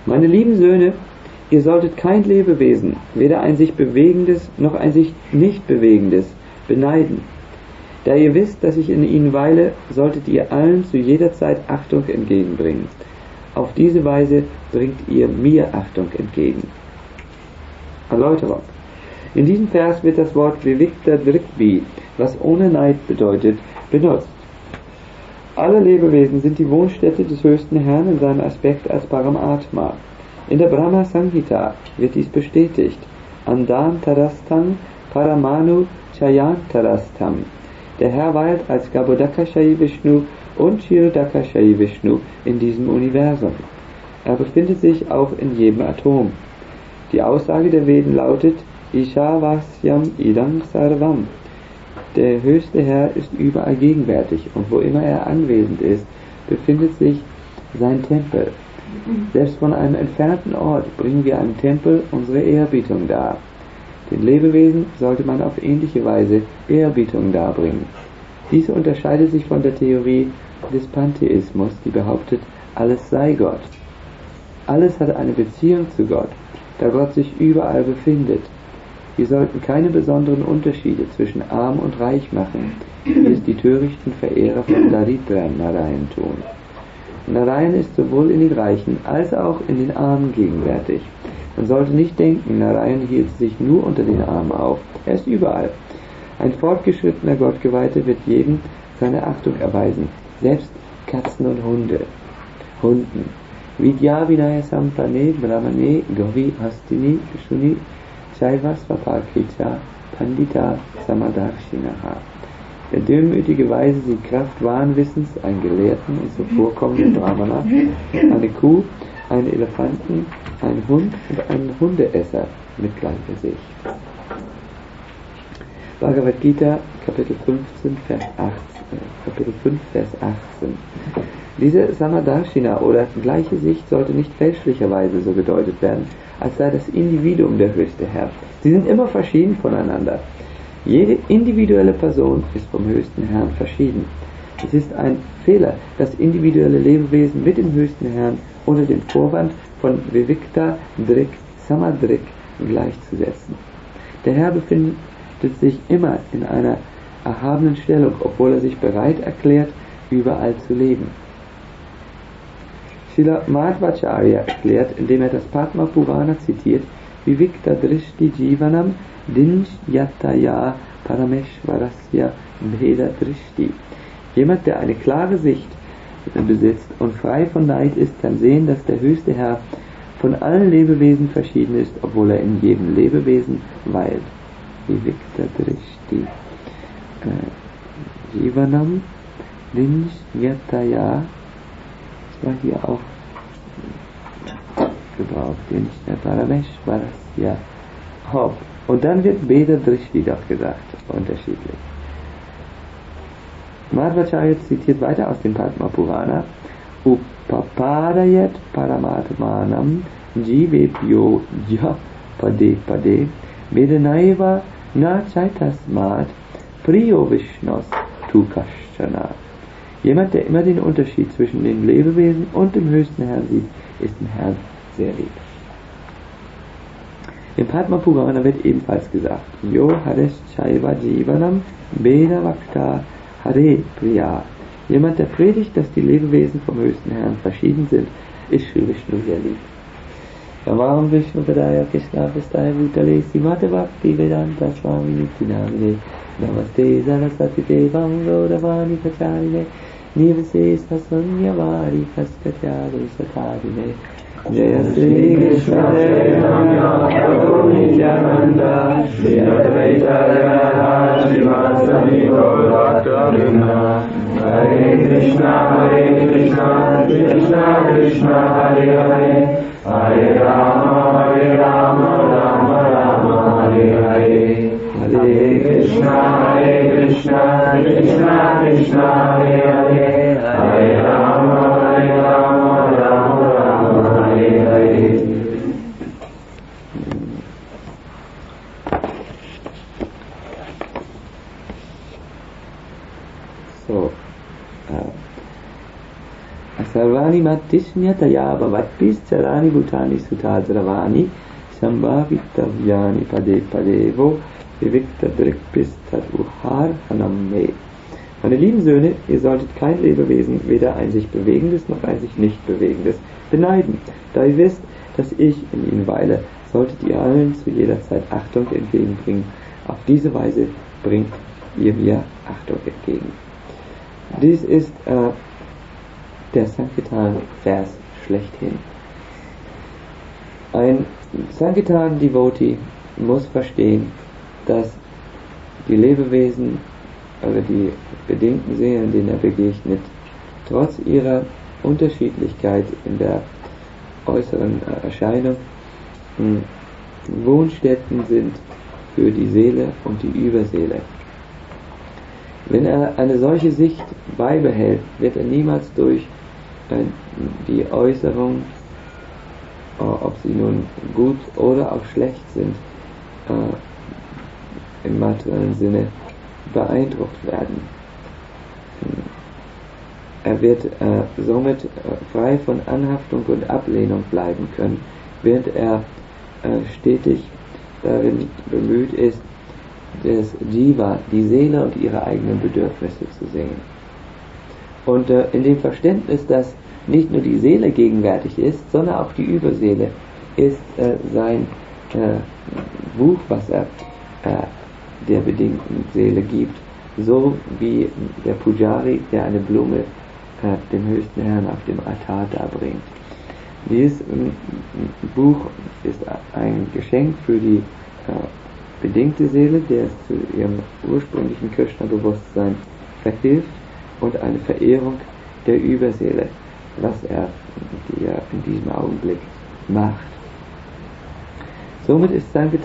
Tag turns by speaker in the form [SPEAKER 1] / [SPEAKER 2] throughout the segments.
[SPEAKER 1] Meine lieben Söhne, ihr solltet kein Lebewesen, weder ein sich bewegendes noch ein sich nicht bewegendes, beneiden. Da ihr wisst, dass ich in ihnen weile, solltet ihr allen zu jeder Zeit Achtung entgegenbringen. Auf diese Weise bringt ihr mir Achtung entgegen. Erläuterung. In diesem Vers wird das Wort Vivikta Drikvi, was ohne Neid bedeutet, benutzt. Alle Lebewesen sind die Wohnstätte des höchsten Herrn in seinem Aspekt als Paramatma. In der Brahma Samhita wird dies bestätigt. Andan Tarastam Paramanu Chayantarastam. Der Herr weilt als Garbhodakashayi Vishnu und Kshirodakashayi Vishnu in diesem Universum. Er befindet sich auch in jedem Atom. Die Aussage der Veden lautet Ishavasyam Idam Sarvam. Der höchste Herr ist überall gegenwärtig und wo immer er anwesend ist, befindet sich sein Tempel. Selbst von einem entfernten Ort bringen wir einem Tempel unsere Ehrerbietung dar. Den Lebewesen sollte man auf ähnliche Weise Ehrerbietung darbringen. Dies unterscheidet sich von der Theorie des Pantheismus, die behauptet, alles sei Gott. Alles hat eine Beziehung zu Gott, da Gott sich überall befindet. Wir sollten keine besonderen Unterschiede zwischen arm und reich machen, wie es die törichten Verehrer von Daridra Narayan tun. Narayan ist sowohl in den Reichen als auch in den Armen gegenwärtig. Man sollte nicht denken, Narayan hielt sich nur unter den Armen auf. Er ist überall. Ein fortgeschrittener Gottgeweihter wird jedem seine Achtung erweisen, selbst Katzen und Hunden. Vidya Vinaya Sampane Brahmane Gavi Hastini Shuni Chaivas Vapakricha Pandita Samadarshinaha. Der demütige Weise sieht Kraft wahren Wissens, einen Gelehrten und zuvorkommenden Brahmana, eine Kuh, einen Elefanten, einen Hund und einen Hundeesser mit gleicher Sicht. Bhagavad Gita, Kapitel 15, Vers 18. Kapitel 5, Vers 18. Diese Samadarshina oder gleiche Sicht sollte nicht fälschlicherweise so gedeutet werden, als sei das Individuum der höchste Herr. Sie sind immer verschieden voneinander. Jede individuelle Person ist vom höchsten Herrn verschieden. Es ist ein Fehler, das individuelle Lebewesen mit dem höchsten Herrn unter dem Vorwand von Vivikta Drik Samadrik gleichzusetzen. Der Herr befindet sich immer in einer erhabenen Stellung, obwohl er sich bereit erklärt, überall zu leben. Srila Madhvacharya erklärt, indem er das Padma Purana zitiert, Vivikta Drishti Jivanam Dinjyataya Parameshwarasya Bheda Drishti. Jemand, der eine klare Sicht besitzt und frei von Neid ist, kann sehen, dass der höchste Herr von allen Lebewesen verschieden ist, obwohl er in jedem Lebewesen weilt. Vivikta Drishti Jivanam Dinjyataya, das war hier auch gebraucht, Parameshwarasya Hob. Und dann wird Beda Drishti dort gesagt, unterschiedlich. Madhvacharya zitiert weiter aus dem Padma Purana, Upapadayat Paramatmanam Jivebhyo Ja Pade Pade Vedanaiva Na Chaitasmat Priyo Vishnos Tukashana. Jemand, der immer den Unterschied zwischen dem Lebewesen und dem höchsten Herrn sieht, ist dem Herrn sehr lieb. Im Padma Purana wird ebenfalls gesagt, Yo Harish Chaiva Jivanam Beda Vakta Hare Priya. Jemand, der predigt, dass die Lebewesen vom höchsten Herrn verschieden sind, ist Shri Vishnu sehr lieb. Namaam Vishnu Padaya Krishna Prastaya Bhutale Simate Bhakti Vedanta Swami Nityanamine Namaste Saraswati Devam Gaudavani Pacharine Nivase Sasvanyavari Kaskatyadu Satadine Jaya Sri Krishna Chaitanya Prabhu Nityananda Shri Advaita Gadadhara Srivasadi Gaurabhakta Hare Krishna Krishna Krishna Hare Hare Hare Rama Rama Rama Hare Hare Hare Krishna Krishna Krishna Hare Hare Hare Rama Rama Rama Hare Hare. So, Sarvani Pranimatishnya Tayabhavapis Charani Bhutani Sutadravani Sambhavitavyani Pade Padevo Vivikta Drikpis Taduhar Hanamme. Meine lieben Söhne, ihr solltet kein Lebewesen, weder ein sich bewegendes noch ein sich nicht bewegendes, beneiden. Da ihr wisst, dass ich in ihnen weile, solltet ihr allen zu jeder Zeit Achtung entgegenbringen. Auf diese Weise bringt ihr mir Achtung entgegen. Dies ist der Sankirtan-Vers schlechthin. Ein Sankirtan-Devotee muss verstehen, dass die Lebewesen oder die bedingten Seelen, denen er begegnet, trotz ihrer Unterschiedlichkeit in der äußeren Erscheinung Wohnstätten sind für die Seele und die Überseele. Wenn er eine solche Sicht beibehält, wird er niemals durch die Äußerung, ob sie nun gut oder auch schlecht sind, im materiellen Sinne beeindruckt werden. Er wird somit frei von Anhaftung und Ablehnung bleiben können, während er stetig darin bemüht ist, das Jiva, die Seele und ihre eigenen Bedürfnisse zu sehen. Und in dem Verständnis, dass nicht nur die Seele gegenwärtig ist, sondern auch die Überseele, ist sein Buch, was er der bedingten Seele gibt, so wie der Pujari, der eine Blume dem höchsten Herrn auf dem Altar darbringt. Dieses Buch ist ein Geschenk für die bedingte Seele, der es zu ihrem ursprünglichen Krishna-Bewusstsein verhilft, und eine Verehrung der Überseele, was er in diesem Augenblick macht. Somit ist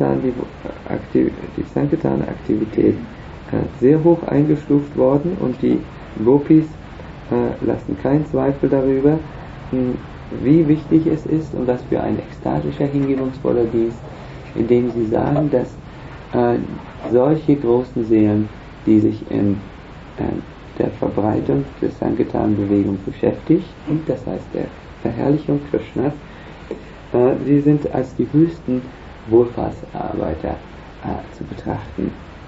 [SPEAKER 1] die Sankirtan-Aktivität sehr hoch eingestuft worden, und die Gopis lassen keinen Zweifel darüber, wie wichtig es ist und was für ein ekstatischer, hingebungsvoller Dienst, indem sie sagen, dass solche großen Seelen, die sich in der Verbreitung der Sankirtan-Bewegung beschäftigt, und das heißt der Verherrlichung Krishnas, sie sind als die höchsten Wohlfahrtsarbeiter zu betrachten.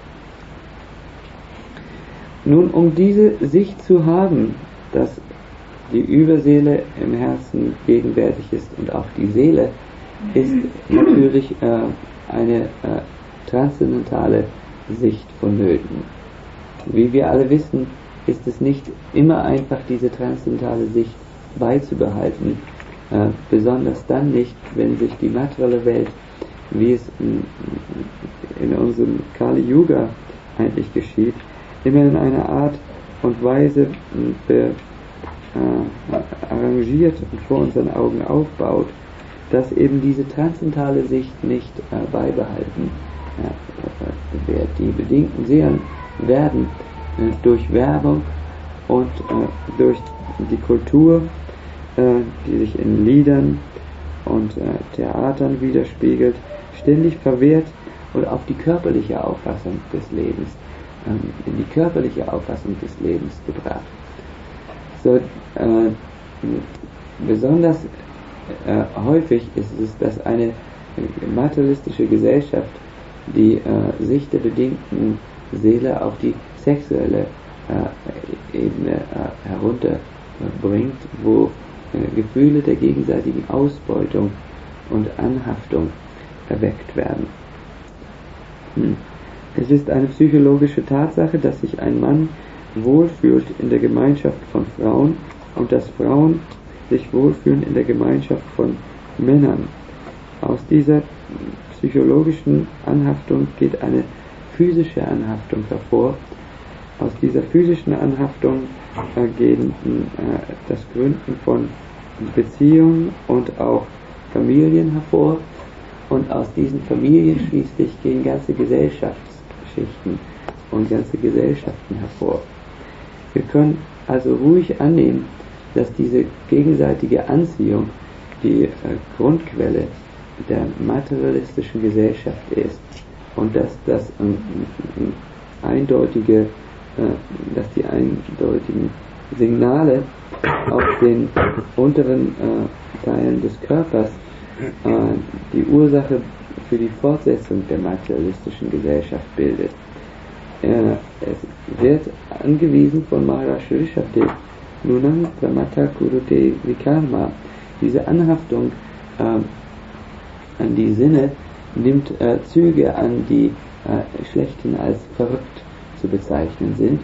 [SPEAKER 1] Nun, um diese Sicht zu haben, dass die Überseele im Herzen gegenwärtig ist und auch die Seele, ist natürlich eine transzendentale Sicht vonnöten. Wie wir alle wissen, ist es nicht immer einfach, diese transzendentale Sicht beizubehalten, besonders dann nicht, wenn sich die materielle Welt, wie es in unserem Kali Yuga eigentlich geschieht, immer in einer Art und Weise arrangiert und vor unseren Augen aufbaut, dass eben diese transzendentale Sicht nicht beibehalten wird. Die bedingten Seelen werden durch Werbung und durch die Kultur, die sich in Liedern und Theatern widerspiegelt, ständig verwehrt und auf die körperliche Auffassung des Lebens, in die körperliche Auffassung des Lebens gebracht. So, besonders häufig ist es, dass eine materialistische Gesellschaft die Sicht der bedingten Seele auf die sexuelle Ebene herunterbringt, wo Gefühle der gegenseitigen Ausbeutung und Anhaftung erweckt werden. Es ist eine psychologische Tatsache, dass sich ein Mann wohlfühlt in der Gemeinschaft von Frauen und dass Frauen sich wohlfühlen in der Gemeinschaft von Männern. Aus dieser psychologischen Anhaftung geht eine physische Anhaftung hervor. Aus dieser physischen Anhaftung geht das Gründen von Beziehungen und auch Familien hervor, und aus diesen Familien schließlich gehen ganze Gesellschaftsschichten und ganze Gesellschaften hervor. Wir können also ruhig annehmen, dass diese gegenseitige Anziehung die Grundquelle der materialistischen Gesellschaft ist und dass die eindeutigen Signale aus den unteren Teilen des Körpers die Ursache für die Fortsetzung der materialistischen Gesellschaft bildet. Es wird angewiesen von Maharaj Rishabdev, Nunam Pramata Kurute Vikarma. Diese Anhaftung an die Sinne nimmt Züge an, die schlechthin als verrückt zu bezeichnen sind.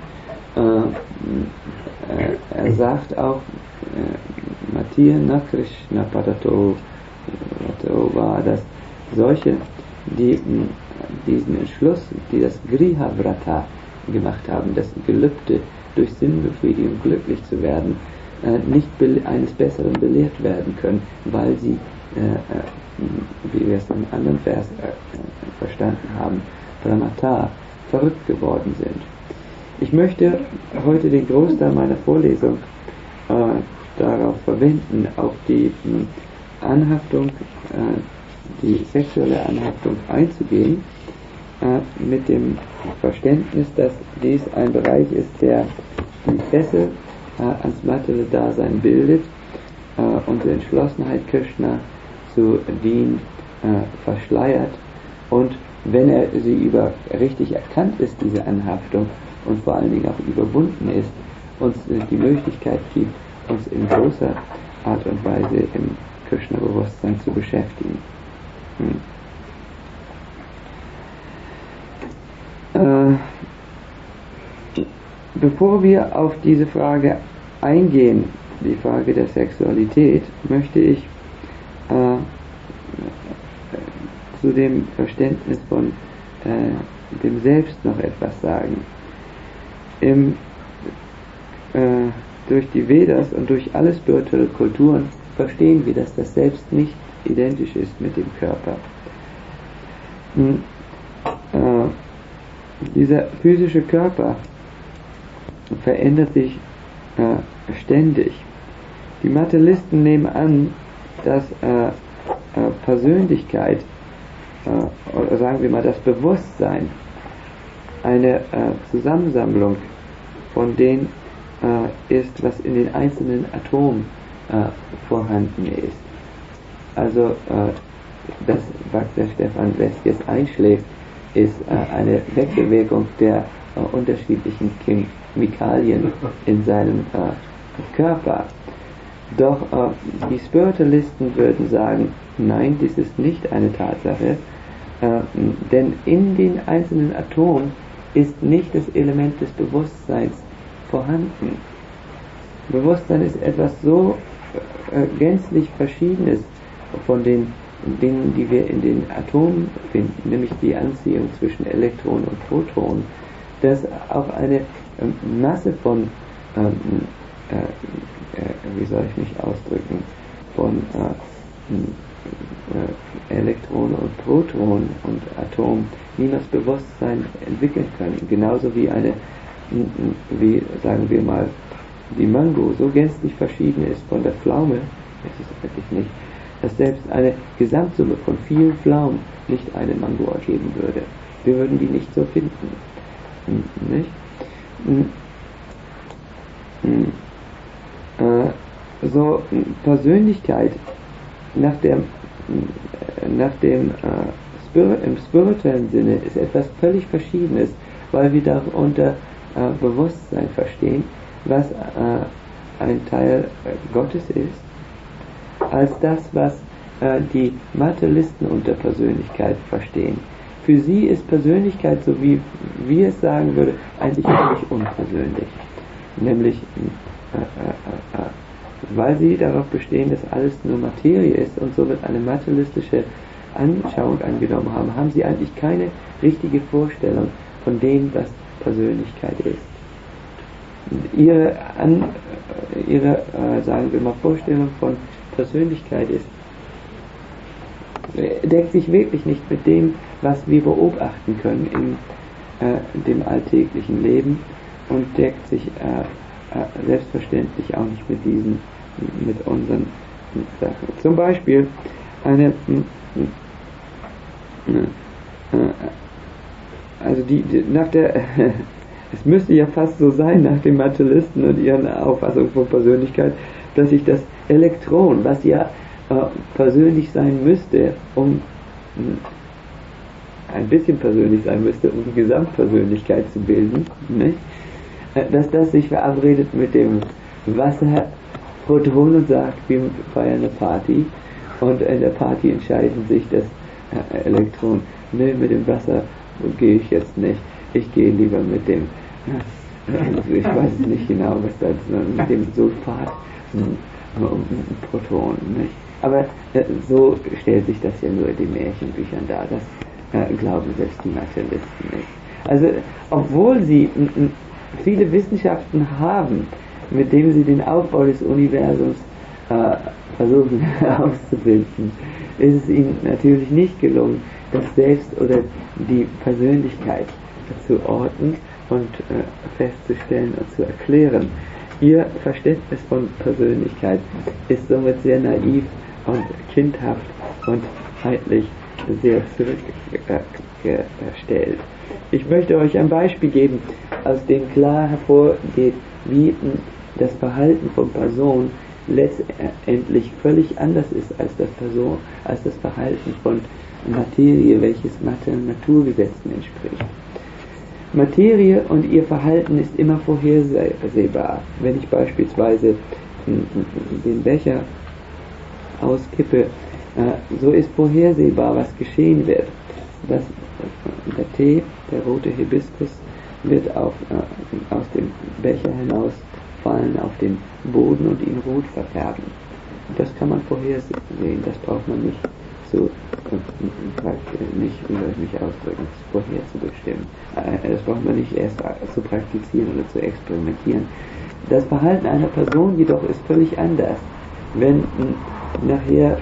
[SPEAKER 1] Er sagt auch, Matya Nakrishna Padato war, dass solche, die diesen Entschluss, die das Griha Vrata gemacht haben, das Gelübde, durch Sinnbefriedigung glücklich zu werden, nicht eines Besseren belehrt werden können, weil sie, wie wir es im anderen Vers verstanden haben, Pramata, verrückt geworden sind. Ich möchte heute den Großteil meiner Vorlesung darauf verwenden, auf die Anhaftung, die sexuelle Anhaftung einzugehen, mit dem Verständnis, dass dies ein Bereich ist, der die Fessel ans materielle Dasein bildet, unsere Entschlossenheit Krishna zu dienen verschleiert, und wenn er sie richtig erkannt ist, diese Anhaftung, und vor allen Dingen auch überwunden ist, uns die Möglichkeit gibt, uns in großer Art und Weise im Krishna-Bewusstsein zu beschäftigen. Bevor wir auf diese Frage eingehen, die Frage der Sexualität, möchte ich zu dem Verständnis von dem Selbst noch etwas sagen. Durch die Vedas und durch alle spirituelle Kulturen verstehen wir, dass das Selbst nicht identisch ist mit dem Körper. Dieser physische Körper verändert sich ständig. Die Materialisten nehmen an, dass Persönlichkeit, oder sagen wir mal das Bewusstsein, eine Zusammensammlung von dem ist, was in den einzelnen Atomen vorhanden ist. Also das, was der Stefan West jetzt einschlägt, ist eine Wechselwirkung der unterschiedlichen Chemikalien in seinem Körper. Doch die Spiritualisten würden sagen, nein, dies ist nicht eine Tatsache, denn in den einzelnen Atomen ist nicht das Element des Bewusstseins vorhanden. Bewusstsein ist etwas so gänzlich Verschiedenes von den Dingen, die wir in den Atomen finden, nämlich die Anziehung zwischen Elektronen und Protonen, dass auch eine Masse von, wie soll ich mich ausdrücken, von Elektronen und Protonen und Atomen niemals Bewusstsein entwickeln können. Genauso wie wie sagen wir mal, die Mango so gänzlich verschieden ist von der Pflaume, ist es wirklich nicht, dass selbst eine Gesamtsumme von vielen Pflaumen nicht eine Mango ergeben würde. Wir würden die nicht so finden. Nicht? So Persönlichkeit im spirituellen Sinne ist etwas völlig Verschiedenes, weil wir darunter Bewusstsein verstehen, was ein Teil Gottes ist, als das, was die Materialisten unter Persönlichkeit verstehen. Für sie ist Persönlichkeit, so wie wir es sagen würden, eigentlich völlig unpersönlich. Nämlich, weil sie darauf bestehen, dass alles nur Materie ist und somit eine materialistische Anschauung angenommen haben, haben sie eigentlich keine richtige Vorstellung von dem, was Persönlichkeit ist. Ihre sagen wir mal, Vorstellung von Persönlichkeit deckt sich wirklich nicht mit dem, was wir beobachten können in dem alltäglichen Leben, und deckt sich selbstverständlich auch nicht mit unseren Sachen. Zum Beispiel Es müsste ja fast so sein nach den Materialisten und ihren Auffassungen von Persönlichkeit, dass sich das Elektron, was ja persönlich sein müsste, ein bisschen persönlich sein müsste, um die Gesamtpersönlichkeit zu bilden, nicht? Dass das sich verabredet mit dem Wasserproton und sagt, wir feiern eine Party, und in der Party entscheiden sich das Elektron, nee, mit dem Wasser gehe ich jetzt nicht, ich gehe lieber mit dem, ich weiß nicht genau, was das ist, mit dem Sulfat, Proton, nicht? Aber so stellt sich das ja nur in den Märchenbüchern dar, das glauben selbst die Materialisten nicht. Also, obwohl sie viele Wissenschaften haben, mit denen sie den Aufbau des Universums versuchen herauszufinden, ist es ihnen natürlich nicht gelungen, das Selbst oder die Persönlichkeit zu orten und festzustellen und zu erklären. Ihr Verständnis von Persönlichkeit ist somit sehr naiv und kindhaft und zeitlich sehr zurückgestellt. Ich möchte euch ein Beispiel geben, aus dem klar hervorgeht, wie das Verhalten von Personen letztendlich völlig anders ist als das Verhalten von Materie, welches Naturgesetzen entspricht. Materie und ihr Verhalten ist immer vorhersehbar. Wenn ich beispielsweise den Becher auskippe, so ist vorhersehbar, was geschehen wird. Der Tee, der rote Hibiskus, wird aus dem Becher hinausfallen auf den Boden und ihn rot verfärben. Das kann man vorhersehen, das braucht man nicht wie soll ich mich ausdrücken, vorher zu bestimmen. Das braucht man nicht erst zu praktizieren oder zu experimentieren. Das Verhalten einer Person jedoch ist völlig anders. Wenn nachher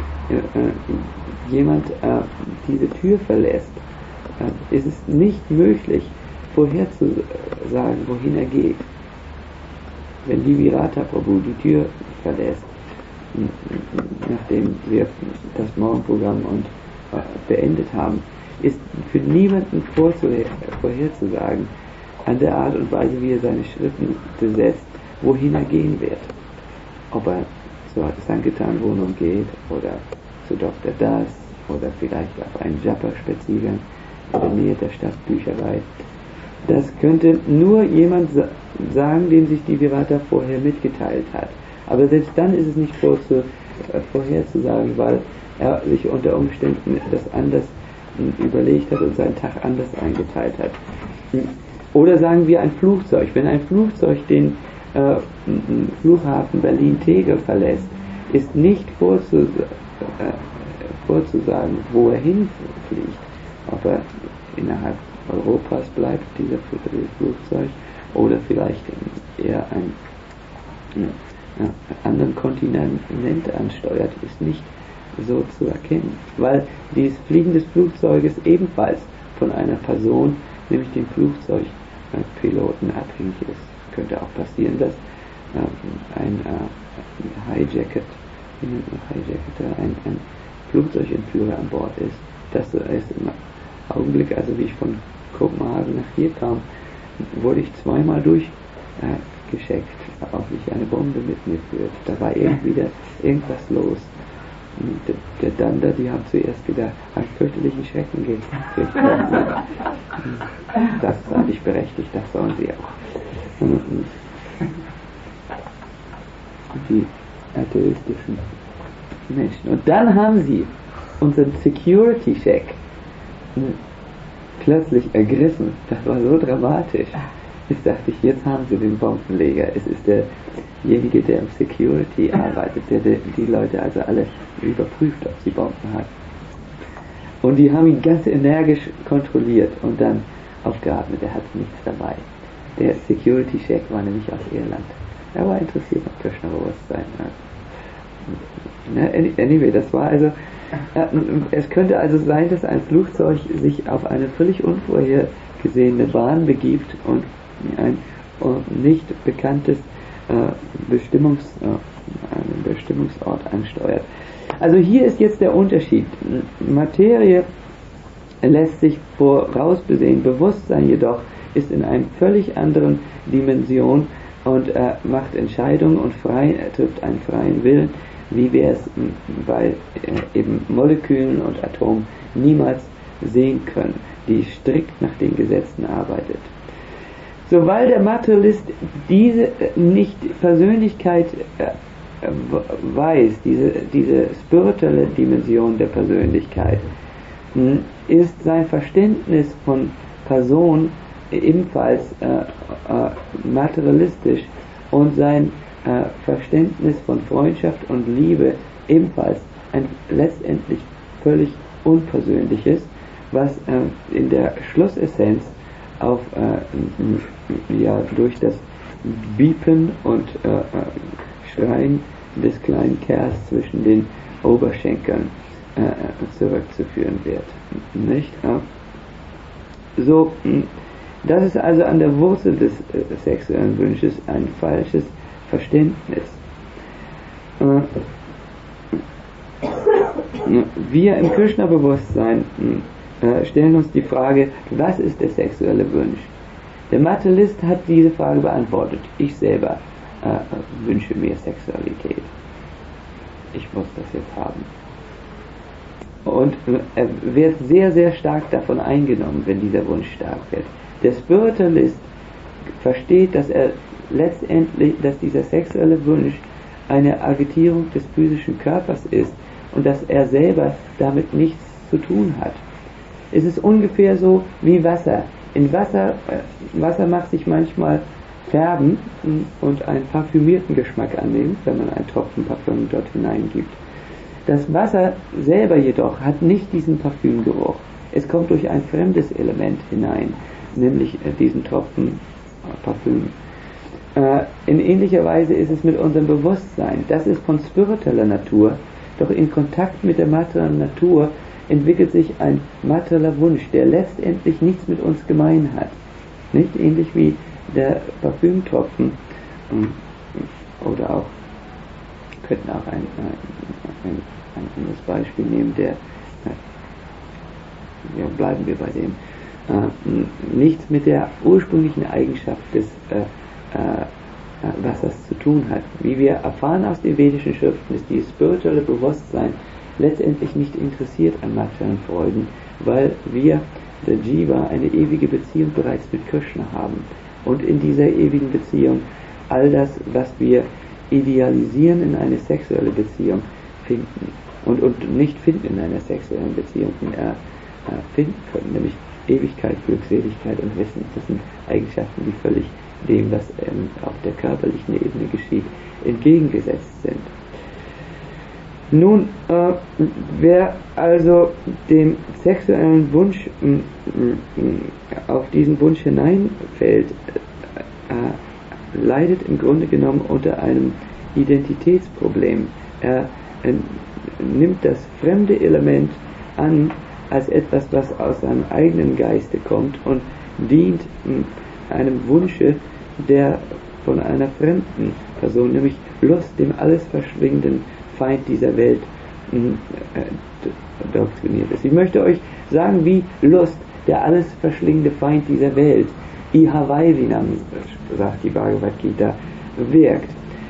[SPEAKER 1] jemand diese Tür verlässt, ist es nicht möglich, vorherzusagen, wohin er geht. Wenn Vivirata Prabhu die Tür verlässt, nachdem wir das Morgenprogramm beendet haben, ist für niemanden vorherzusagen, an der Art und Weise, wie er seine Schritte setzt, wohin er gehen wird. Ob er zur Sankirtan-Wohnung geht oder zu Dr. Das oder vielleicht auf einen Japa-Spaziergang in der Nähe der Stadtbücherei. Das könnte nur jemand sagen, dem sich die Virata vorher mitgeteilt hat. Aber selbst dann ist es nicht vorherzusagen, weil er sich unter Umständen das anders überlegt hat und seinen Tag anders eingeteilt hat. Oder sagen wir ein Flugzeug. Wenn ein Flugzeug den Flughafen Berlin-Tegel verlässt, ist nicht vorzusagen, wo er hinfliegt. Ob er innerhalb Europas bleibt, dieses Flugzeug, oder vielleicht eher einen anderen Kontinent ansteuert, ist nicht so zu erkennen, weil dieses Fliegen des Flugzeuges ebenfalls von einer Person, nämlich dem Flugzeugpiloten, abhängig ist. Könnte auch passieren, dass ein Hijacketer, ein Flugzeugentführer an Bord ist. Das ist im Augenblick, also wie ich von Kopenhagen nach hier kam, wurde ich zweimal durchgescheckt, ob nicht eine Bombe mit mir führt. Da war irgendwas los. Und der Danda, die haben zuerst gedacht, einen fürchterlichen Schrecken gekriegt. Das war nicht berechtigt, das sollen sie auch. Die atheistischen Menschen. Und dann haben sie unseren Security-Check plötzlich ergriffen. Das war so dramatisch. Jetzt dachte ich, jetzt haben sie den Bombenleger. Es ist derjenige, der im Security arbeitet, der die Leute also alle überprüft, ob sie Bomben hat. Und die haben ihn ganz energisch kontrolliert und dann aufgeatmet. Er hat nichts dabei. Der Security-Check war nämlich aus Irland. Er war interessiert an Krishna-Bewusstsein. Anyway, das war also, es könnte also sein, dass ein Flugzeug sich auf eine völlig unvorhergesehene Bahn begibt und ein nicht bekanntes Bestimmungsort ansteuert. Also hier ist jetzt der Unterschied. Materie lässt sich vorausbesehen, Bewusstsein jedoch ist in einer völlig anderen Dimension und macht Entscheidungen und trifft einen freien Willen, wie wir es bei eben Molekülen und Atomen niemals sehen können, die strikt nach den Gesetzen arbeitet. So, weil der Materialist diese nicht Persönlichkeit weiß, diese spirituelle Dimension der Persönlichkeit, ist sein Verständnis von Person ebenfalls materialistisch und sein Verständnis von Freundschaft und Liebe ebenfalls ein letztendlich völlig unpersönliches, was in der Schlussessenz auf durch das Biepen und Schreien des kleinen Kerls zwischen den Oberschenkeln zurückzuführen wird. Nicht? So, das ist also an der Wurzel des sexuellen Wunsches ein falsches Verständnis. Wir im Krishna-Bewusstsein stellen uns die Frage, was ist der sexuelle Wunsch? Der Materialist hat diese Frage beantwortet. Ich selber wünsche mir Sexualität. Ich muss das jetzt haben. Und er wird sehr, sehr stark davon eingenommen, wenn dieser Wunsch stark wird. Der Spiritualist versteht, dass er letztendlich, dass dieser sexuelle Wunsch eine Agitierung des physischen Körpers ist und dass er selber damit nichts zu tun hat. Es ist ungefähr so wie Wasser. In Wasser macht sich manchmal färben und einen parfümierten Geschmack annehmen, wenn man einen Tropfen Parfüm dort hineingibt. Das Wasser selber jedoch hat nicht diesen Parfümgeruch. Es kommt durch ein fremdes Element hinein, nämlich diesen Tropfen Parfüm. In ähnlicher Weise ist es mit unserem Bewusstsein. Das ist von spiritueller Natur, doch in Kontakt mit der materiellen Natur entwickelt sich ein materieller Wunsch, der letztendlich nichts mit uns gemein hat. Nicht ähnlich wie der Parfümtropfen oder auch, wir könnten auch ein anderes Beispiel nehmen, bleiben wir bei dem, nichts mit der ursprünglichen Eigenschaft des Wassers zu tun hat. Wie wir erfahren aus den vedischen Schriften, ist dieses spirituelle Bewusstsein letztendlich nicht interessiert an materiellen Freuden, weil wir, der Jiva, eine ewige Beziehung bereits mit Krishna haben. Und in dieser ewigen Beziehung all das, was wir idealisieren in eine sexuelle Beziehung finden und nicht finden in einer sexuellen Beziehung finden können, nämlich Ewigkeit, Glückseligkeit und Wissen. Das sind Eigenschaften, die völlig dem, was auf der körperlichen Ebene geschieht, entgegengesetzt sind. Nun, wer also den sexuellen Wunsch auf diesen Wunsch hineinfällt, leidet im Grunde genommen unter einem Identitätsproblem. Er nimmt das fremde Element an als etwas, was aus seinem eigenen Geiste kommt und dient einem Wunsche, der von einer fremden Person, nämlich Lust, dem alles verschlingenden Feind dieser Welt doktriniert ist. Ich möchte euch sagen, wie Lust, der alles verschlingende Feind dieser Welt, Ihavaidinam, sagt die Bhagavad Gita, wirkt.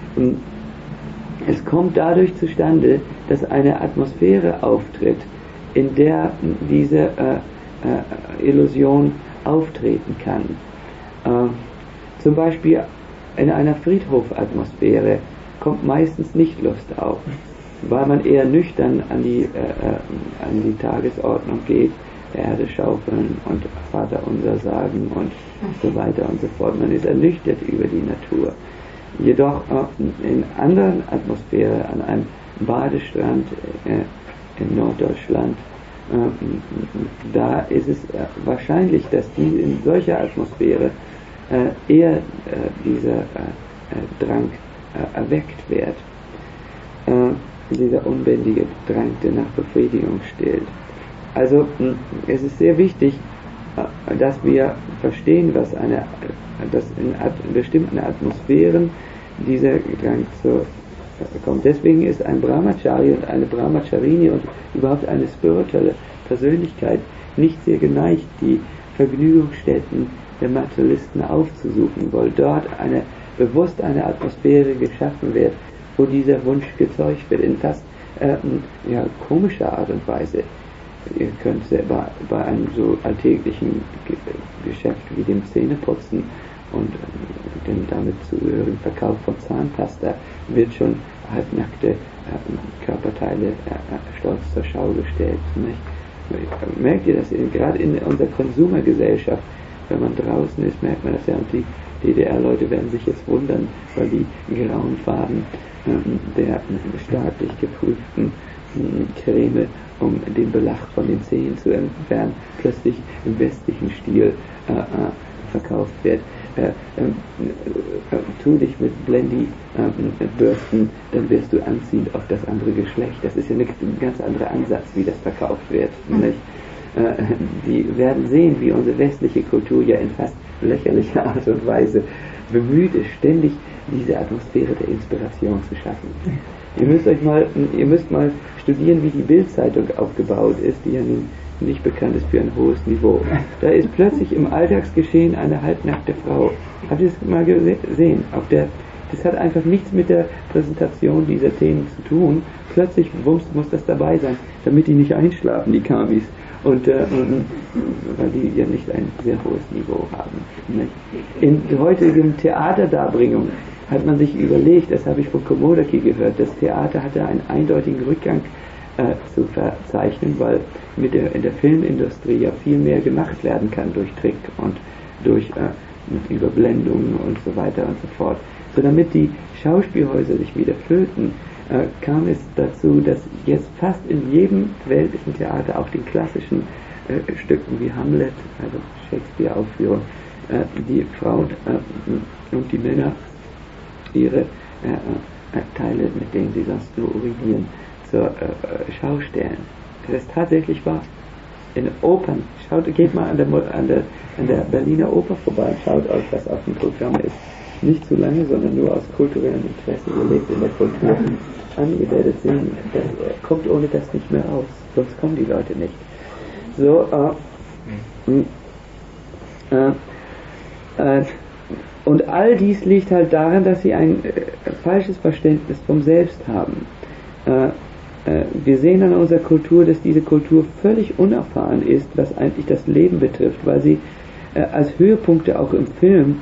[SPEAKER 1] Es kommt dadurch zustande, dass eine Atmosphäre auftritt, in der diese Illusion auftreten kann. Zum Beispiel in einer Friedhofatmosphäre kommt meistens nicht Lust auf, weil man eher nüchtern an die Tagesordnung geht, Erde schaufeln und Vaterunser sagen und so weiter und so fort. Man ist ernüchtert über die Natur. Jedoch in anderen Atmosphären, an einem Badestrand in Norddeutschland, da ist es wahrscheinlich, dass in solcher Atmosphäre eher dieser Drang erweckt wird, dieser unbändige Drang, der nach Befriedigung stillt. Also es ist sehr wichtig, dass wir verstehen, dass in bestimmten Atmosphären dieser Drang kommt. Deswegen ist ein Brahmachari und eine Brahmacharini und überhaupt eine spirituelle Persönlichkeit nicht sehr geneigt, die Vergnügungsstätten der Materialisten aufzusuchen, weil dort bewusst eine Atmosphäre geschaffen wird, wo dieser Wunsch gezeugt wird, in fast komischer Art und Weise. Ihr könnt selber bei einem so alltäglichen Geschäft wie dem Zähneputzen und dem damit zugehörigen Verkauf von Zahnpasta wird schon halbnackte Körperteile stolz zur Schau gestellt. Nicht? Merkt ihr das gerade in unserer Konsumergesellschaft, wenn man draußen ist, merkt man das ja, und die DDR-Leute werden sich jetzt wundern, weil die grauen Farben der staatlich geprüften Creme, um den Belach von den Zähnen zu entfernen, plötzlich im westlichen Stil verkauft wird. Tu dich mit Blendy-Bürsten, dann wirst du anziehend auf das andere Geschlecht. Das ist ja ein ganz anderer Ansatz, wie das verkauft wird. Nicht? Die werden sehen, wie unsere westliche Kultur ja in fast lächerlicher Art und Weise bemüht ist, ständig diese Atmosphäre der Inspiration zu schaffen. Ihr müsst mal studieren, wie die Bild-Zeitung aufgebaut ist, die ja nun nicht bekannt ist für ein hohes Niveau. Da ist plötzlich im Alltagsgeschehen eine halbnackte Frau. Habt ihr das mal gesehen? Das hat einfach nichts mit der Präsentation dieser Themen zu tun. Plötzlich muss das dabei sein, damit die nicht einschlafen, die Kamis. Und weil die ja nicht ein sehr hohes Niveau haben. Nicht? In heutigen Theaterdarbringung hat man sich überlegt, das habe ich von Komodaki gehört, das Theater hatte einen eindeutigen Rückgang zu verzeichnen, weil in der Filmindustrie ja viel mehr gemacht werden kann durch Trick und durch Überblendungen und so weiter und so fort. So damit die Schauspielhäuser sich wieder füllten, kam es dazu, dass jetzt fast in jedem weltlichen Theater, auch den klassischen Stücken wie Hamlet, also Shakespeare-Aufführung, die Frauen und die Männer ihre Teile, mit denen sie sonst nur urinieren, zur Schau stellen. Das ist tatsächlich wahr. In Opern, geht mal an der Berliner Oper vorbei und schaut euch, was auf dem Programm ist. Nicht zu lange, sondern nur aus kulturellem Interesse. Ihr lebt in der Kultur an, ihr werdet sehen, das kommt ohne das nicht mehr aus. Sonst kommen die Leute nicht. So, und all dies liegt halt daran, dass sie ein falsches Verständnis vom Selbst haben. Wir sehen an unserer Kultur, dass diese Kultur völlig unerfahren ist, was eigentlich das Leben betrifft, weil sie als Höhepunkte auch im Film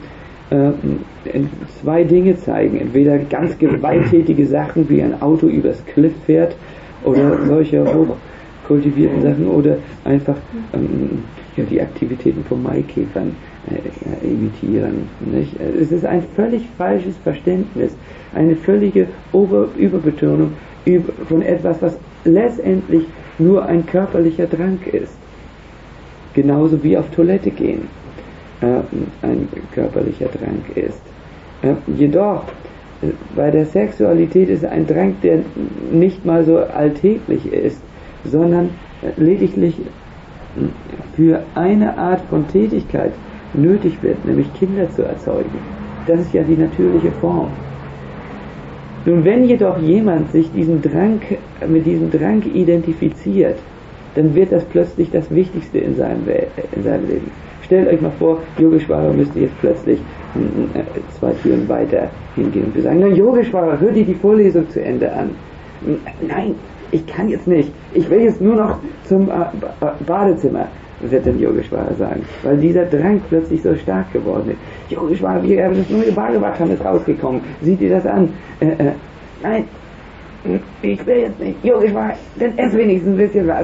[SPEAKER 1] zwei Dinge zeigen. Entweder ganz gewalttätige Sachen, wie ein Auto übers Cliff fährt, oder solche hochkultivierten Sachen, oder einfach die Aktivitäten von Maikäfern imitieren. Nicht? Es ist ein völlig falsches Verständnis, eine völlige Überbetonung von etwas, was letztendlich nur ein körperlicher Drang ist. Genauso wie auf Toilette gehen ein körperlicher Drang ist. Jedoch, bei der Sexualität ist ein Drang, der nicht mal so alltäglich ist, sondern lediglich für eine Art von Tätigkeit nötig wird, nämlich Kinder zu erzeugen. Das ist ja die natürliche Form. Nun, wenn jedoch jemand sich mit diesem Drang identifiziert, dann wird das plötzlich das Wichtigste in seinem Leben. Stellt euch mal vor, Yogeshwara müsste jetzt plötzlich 2 Türen weiter hingehen und wir sagen, na Yogeshwara, hör dir die Vorlesung zu Ende an. Nein, ich kann jetzt nicht. Ich will jetzt nur noch zum Badezimmer, wird dann Yogeshwara sagen, weil dieser Drang plötzlich so stark geworden ist. Yogeshwara, das neue Bhagavatam ist rausgekommen, sieh dir das an. Nein, ich will jetzt nicht. Yogeshwara, dann ess wenigstens ein bisschen was.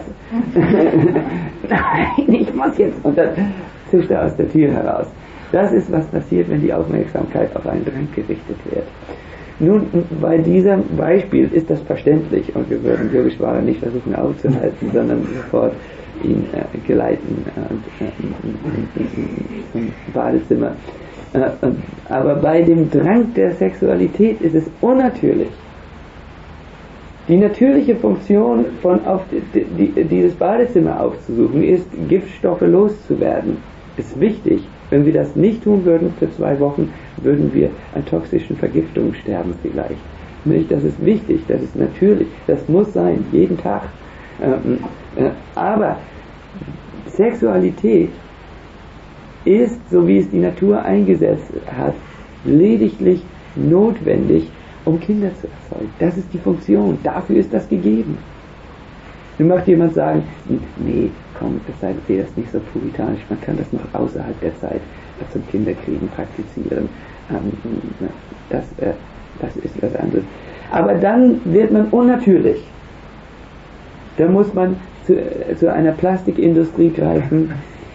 [SPEAKER 1] Nein, ich muss jetzt. Und dann zischt er aus der Tür heraus. Das ist, was passiert, wenn die Aufmerksamkeit auf einen Drang gerichtet wird. Nun, bei diesem Beispiel ist das verständlich und wir würden Yogeshwara nicht versuchen aufzuhalten, sondern sofort ihn geleiten zum Badezimmer. Aber bei dem Drang der Sexualität ist es unnatürlich. Die natürliche Funktion dieses Badezimmer aufzusuchen ist, Giftstoffe loszuwerden. Ist wichtig. Wenn wir das nicht tun würden für 2 Wochen, würden wir an toxischen Vergiftungen sterben vielleicht. Nicht? Das ist wichtig, das ist natürlich, das muss sein, jeden Tag. Aber Sexualität ist, so wie es die Natur eingesetzt hat, lediglich notwendig, um Kinder zu erzeugen. Das ist die Funktion, dafür ist das gegeben. Nun mag jemand sagen, nee, komm, seid ihr das nicht so puritanisch, man kann das noch außerhalb der Zeit zum Kinderkriegen praktizieren. Das ist was anderes. Aber dann wird man unnatürlich. Da muss man zu einer Plastikindustrie greifen,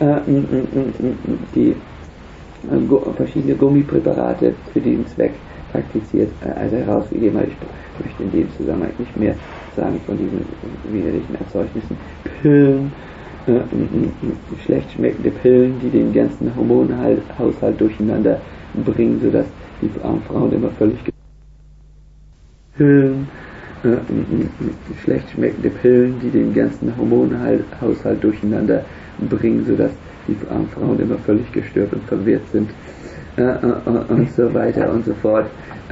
[SPEAKER 1] die verschiedene Gummipräparate für diesen Zweck praktiziert, also herausgegeben hat. Ich möchte in dem Zusammenhang nicht mehr sagen von diesen widerlichen Erzeugnissen. Pillen, schlecht schmeckende Pillen, die den ganzen Hormonhaushalt durcheinander bringen, sodass die armen Frauen immer völlig Pillen, schlecht schmeckende Pillen, die den ganzen Hormonhaushalt durcheinander bringen, sodass die armen Frauen immer völlig gestört und verwirrt sind und so weiter und so fort.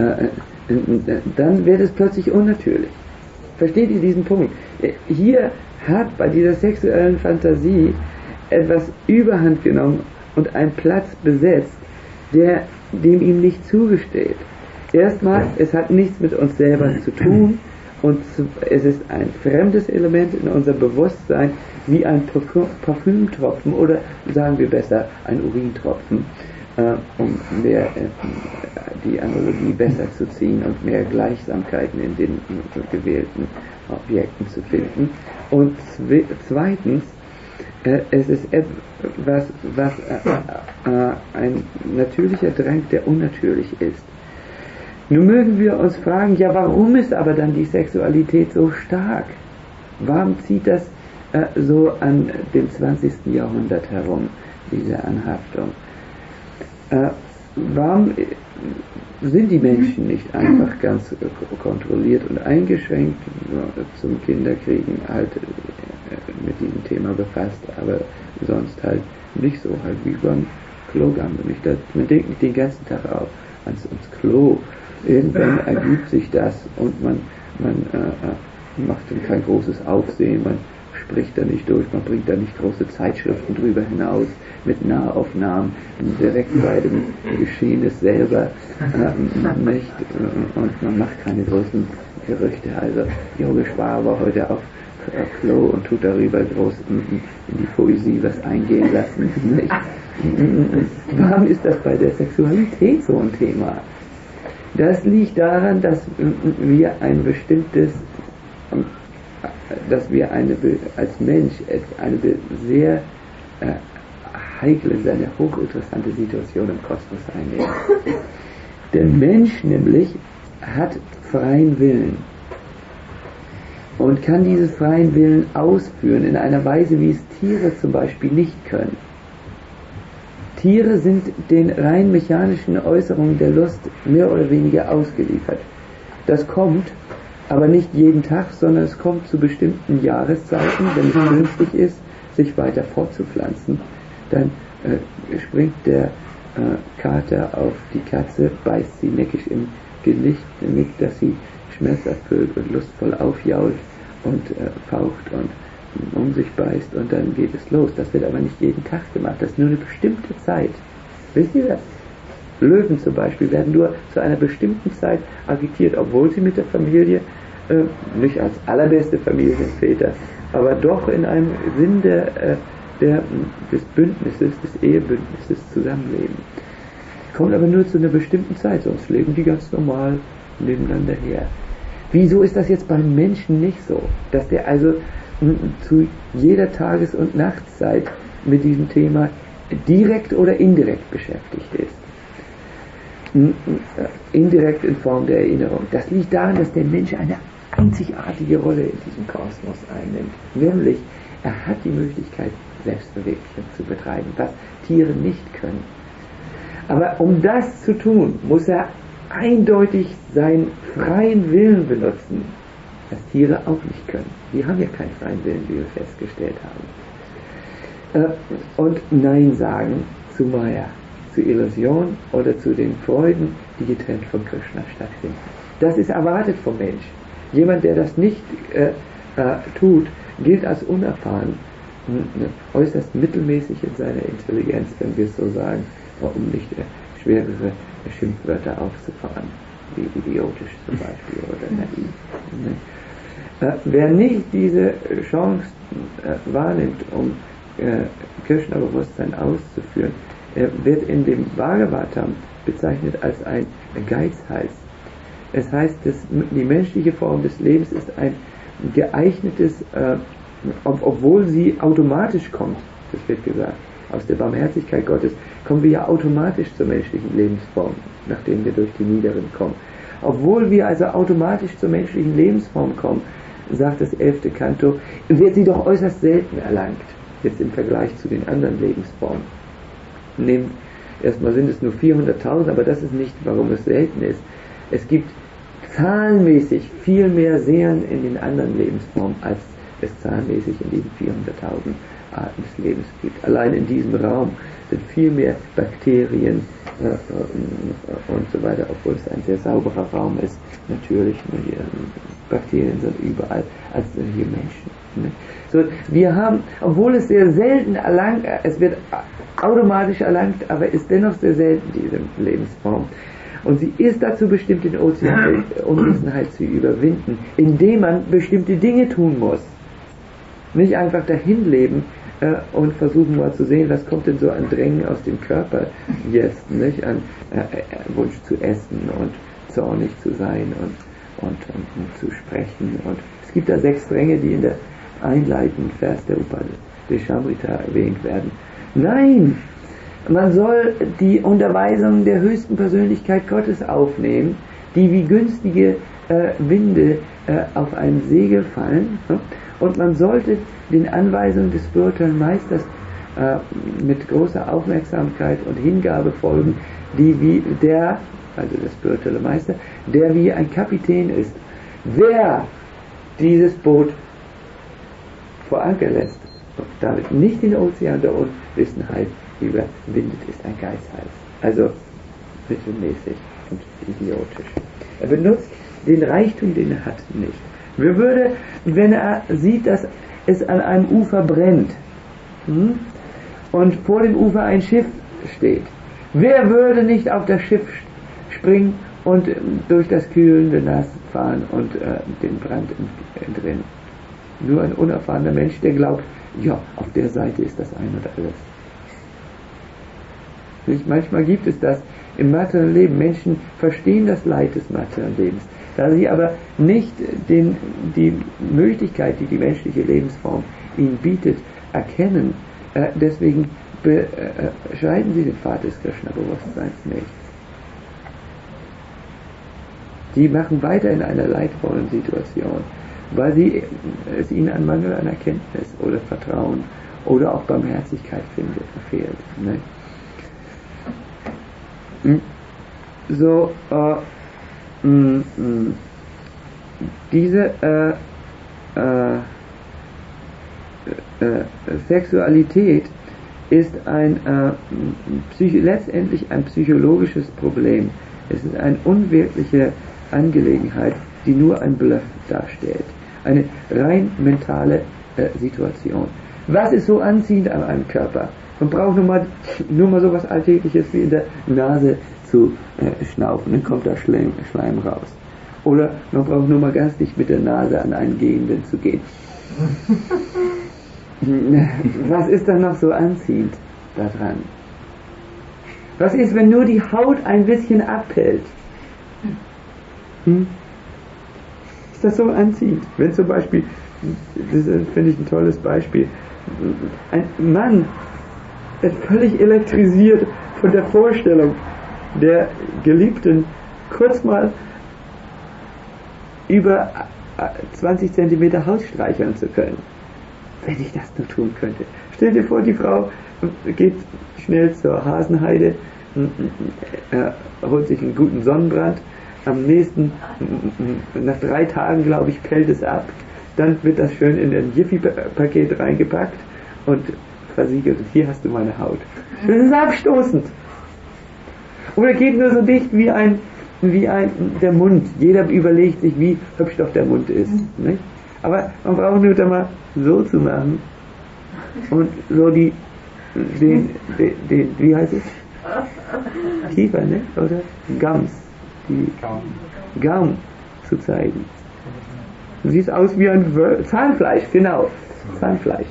[SPEAKER 1] Dann wird es plötzlich unnatürlich. Versteht ihr diesen Punkt? Hier hat bei dieser sexuellen Fantasie etwas Überhand genommen und einen Platz besetzt, dem ihm nicht zugesteht. Erstmal, es hat nichts mit uns selber zu tun und es ist ein fremdes Element in unser Bewusstsein, wie ein Parfümtropfen oder sagen wir besser ein Urintropfen, um mehr die Analogie besser zu ziehen und mehr Gleichsamkeiten in den gewählten Objekten zu finden. Und zweitens, es ist etwas, was ein natürlicher Drang, der unnatürlich ist. Nun mögen wir uns fragen, ja, warum ist aber dann die Sexualität so stark? Warum zieht das so an dem 20. Jahrhundert herum, diese Anhaftung? Warum sind die Menschen nicht einfach ganz kontrolliert und eingeschränkt, zum Kinderkriegen halt mit diesem Thema befasst, aber sonst halt nicht so, halt wie beim Klogang. Man denkt nicht den ganzen Tag ans Klo. Irgendwann ergibt sich das und man macht dann kein großes Aufsehen, man spricht da nicht durch, man bringt da nicht große Zeitschriften drüber hinaus mit Nahaufnahmen, direkt bei dem Geschehnis selber nicht, und man macht keine großen Gerüchte. Also Yogeshwar war heute auf Klo und tut darüber groß in die Poesie was eingehen lassen. Nicht? Warum ist das bei der Sexualität so ein Thema? Das liegt daran, dass wir als Mensch eine sehr heikle, eine hochinteressante Situation im Kosmos einnehmen. Der Mensch nämlich hat freien Willen und kann diesen freien Willen ausführen in einer Weise, wie es Tiere zum Beispiel nicht können. Tiere sind den rein mechanischen Äußerungen der Lust mehr oder weniger ausgeliefert. Das kommt aber nicht jeden Tag, sondern es kommt zu bestimmten Jahreszeiten, wenn es günstig ist, sich weiter fortzupflanzen. Dann springt der Kater auf die Katze, beißt sie neckisch im Gesicht, damit dass sie schmerzerfüllt und lustvoll aufjault und faucht und um sich beißt und dann geht es los. Das wird aber nicht jeden Tag gemacht, das ist nur eine bestimmte Zeit. Wisst ihr das? Löwen zum Beispiel werden nur zu einer bestimmten Zeit agitiert, obwohl sie mit der Familie, nicht als allerbeste Familienväter, aber doch in einem Sinn des Bündnisses, des Ehebündnisses zusammenleben. Kommt aber nur zu einer bestimmten Zeit, sonst leben die ganz normal nebeneinander her. Wieso ist das jetzt beim Menschen nicht so? Dass der also zu jeder Tages- und Nachtzeit mit diesem Thema direkt oder indirekt beschäftigt ist. Indirekt in Form der Erinnerung. Das liegt daran, dass der Mensch eine einzigartige Rolle in diesem Kosmos einnimmt. Nämlich, er hat die Möglichkeit, Selbstverwirklichung zu betreiben, was Tiere nicht können. Aber um das zu tun, muss er eindeutig seinen freien Willen benutzen, was Tiere auch nicht können. Die haben ja keinen freien Willen, wie wir festgestellt haben. Und Nein sagen zu Maya, zu Illusion oder zu den Freuden, die getrennt von Krishna stattfinden. Das ist erwartet vom Mensch. Jemand, der das nicht tut, gilt als unerfahren äußerst mittelmäßig in seiner Intelligenz, wenn wir es so sagen, um nicht schwerere Schimpfwörter aufzufahren, wie idiotisch zum Beispiel oder naiv. Wer nicht diese Chance wahrnimmt, um Krishna-Bewusstsein auszuführen, wird in dem Bhagavatam bezeichnet als ein Geizhals. Es heißt, die menschliche Form des Lebens ist ein geeignetes, obwohl sie automatisch kommt, das wird gesagt, aus der Barmherzigkeit Gottes, kommen wir ja automatisch zur menschlichen Lebensform, nachdem wir durch die niederen kommen. Obwohl wir also automatisch zur menschlichen Lebensform kommen, sagt das 11. Kanto, wird sie doch äußerst selten erlangt, jetzt im Vergleich zu den anderen Lebensformen. Erstmal sind es nur 400.000, aber das ist nicht, warum es selten ist. Es gibt zahlenmäßig viel mehr Seelen in den anderen Lebensformen, als es zahlenmäßig in diesen 400.000 Arten des Lebens gibt. Allein in diesem Raum sind viel mehr Bakterien und so weiter, obwohl es ein sehr sauberer Raum ist. Natürlich, Bakterien sind überall, als hier Menschen. So, wir haben, obwohl es sehr selten erlangt, es wird automatisch erlangt, aber ist dennoch sehr selten, diese Lebensform. Und sie ist dazu bestimmt, den Ozean der Unwissenheit zu überwinden, indem man bestimmte Dinge tun muss. Nicht einfach dahin leben und versuchen mal zu sehen, was kommt denn so an Drängen aus dem Körper jetzt, nicht? An Wunsch zu essen und zornig zu sein und zu sprechen. Und es gibt da 6 Dränge, die in der einleitenden Vers der Upadeshamrita erwähnt werden. Nein! Man soll die Unterweisung der höchsten Persönlichkeit Gottes aufnehmen, die wie günstige Winde auf ein Segel fallen, und man sollte den Anweisungen des spirituellen Meisters mit großer Aufmerksamkeit und Hingabe folgen, die wie der spirituelle Meister, der wie ein Kapitän ist. Wer dieses Boot vor Anker lässt und damit nicht den Ozean der Unwissenheit überwindet, ist ein Geizhals. Also mittelmäßig und idiotisch. Er benutzt den Reichtum, den er hat, nicht. Wer würde, wenn er sieht, dass es an einem Ufer brennt und vor dem Ufer ein Schiff steht, wer würde nicht auf das Schiff springen und durch das kühlende Nass fahren und den Brand entrinnen? Nur ein unerfahrener Mensch, der glaubt, ja, auf der Seite ist das ein oder alles. Nicht? Manchmal gibt es das im materiellen Leben. Menschen verstehen das Leid des materiellen Lebens. Da sie aber nicht die Möglichkeit, die die menschliche Lebensform ihnen bietet, erkennen, deswegen bescheiden sie den Pfad des Krishna-Bewusstseins nicht. Die machen weiter in einer leidvollen Situation, weil es ihnen an Mangel an Erkenntnis oder Vertrauen oder auch Barmherzigkeit fehlt. Ne? So, diese Sexualität ist letztendlich ein psychologisches Problem. Es ist eine unwirkliche Angelegenheit, die nur ein Bluff darstellt. Eine rein mentale Situation. Was ist so anziehend an einem Körper? Man braucht nur mal so was Alltägliches wie in der Nase zu schnaufen, dann kommt da Schleim raus. Oder man braucht nur mal ganz dicht mit der Nase an einen Gehenden zu gehen. Was ist da noch so anziehend daran? Was ist, wenn nur die Haut ein bisschen abhält? Ist das so anziehend? Wenn zum Beispiel, das finde ich ein tolles Beispiel, ein Mann ist völlig elektrisiert von der Vorstellung, der Geliebten kurz mal über 20 cm Haut streicheln zu können. Wenn ich das nur tun könnte. Stell dir vor, die Frau geht schnell zur Hasenheide, holt sich einen guten Sonnenbrand, am nächsten, nach 3 Tagen, glaube ich, pellt es ab, dann wird das schön in ein Jiffy-Paket reingepackt und versiegelt. Hier hast du meine Haut. Das ist abstoßend. Oder geht nur so dicht wie der Mund. Jeder überlegt sich, wie hübsch doch der Mund ist. Nicht? Aber man braucht nur da mal so zu machen. und so den wie heißt es? Kiefer, ne? Oder? Gums. Gaum zu zeigen. Du siehst aus wie ein Zahnfleisch, genau. Zahnfleisch.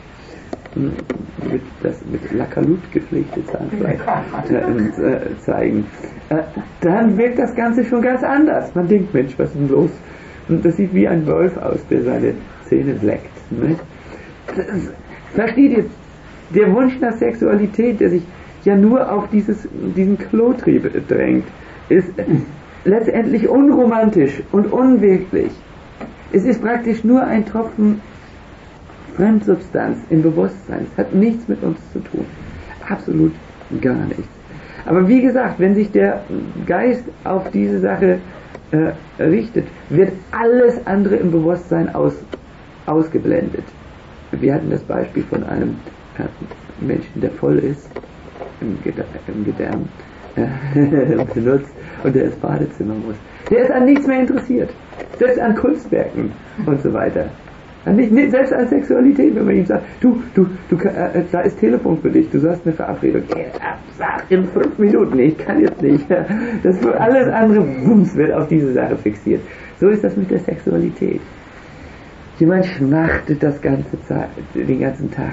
[SPEAKER 1] Mit Lakalut gepflegte Zahnfleisch zeigen. Dann wirkt das Ganze schon ganz anders. Man denkt, Mensch, was ist denn los? Und das sieht wie ein Wolf aus, der seine Zähne leckt. Nicht? Versteht ihr? Der Wunsch nach Sexualität, der sich ja nur auf diesen Klotrieb drängt, ist letztendlich unromantisch und unwirklich. Es ist praktisch nur ein Tropfen Fremdsubstanz im Bewusstsein. Es hat nichts mit uns zu tun. Absolut gar nichts. Aber wie gesagt, wenn sich der Geist auf diese Sache richtet, wird alles andere im Bewusstsein ausgeblendet. Wir hatten das Beispiel von einem Menschen, der voll ist im Gedärm benutzt und der ins Badezimmer muss. Der ist an nichts mehr interessiert. Selbst an Kunstwerken und so weiter. Selbst an Sexualität, wenn man ihm sagt, da ist Telefon für dich, du hast eine Verabredung. Sag in 5 Minuten, ich kann jetzt nicht. Das wird alles andere, wumms, wird auf diese Sache fixiert. So ist das mit der Sexualität. Jemand schnachtet den ganzen Tag.